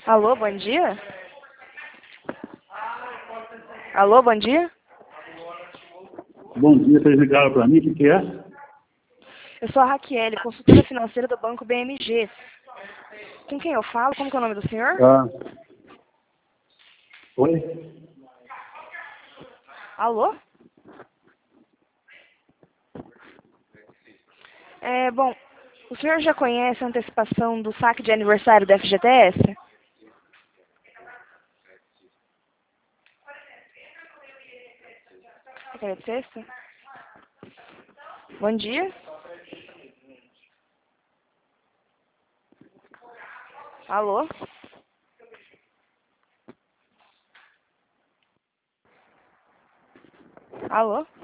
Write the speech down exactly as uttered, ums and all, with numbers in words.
Alô, bom dia? Alô, bom dia? Bom dia, vocês ligaram para mim, o que, que é? Eu sou a Raquel, consultora financeira do Banco B M G. Com quem eu falo? Como que é o nome do senhor? Ah. Oi? Alô? É, bom, o senhor já conhece a antecipação do saque de aniversário do F G T S? É de sexta? Bom dia. Alô? Alô?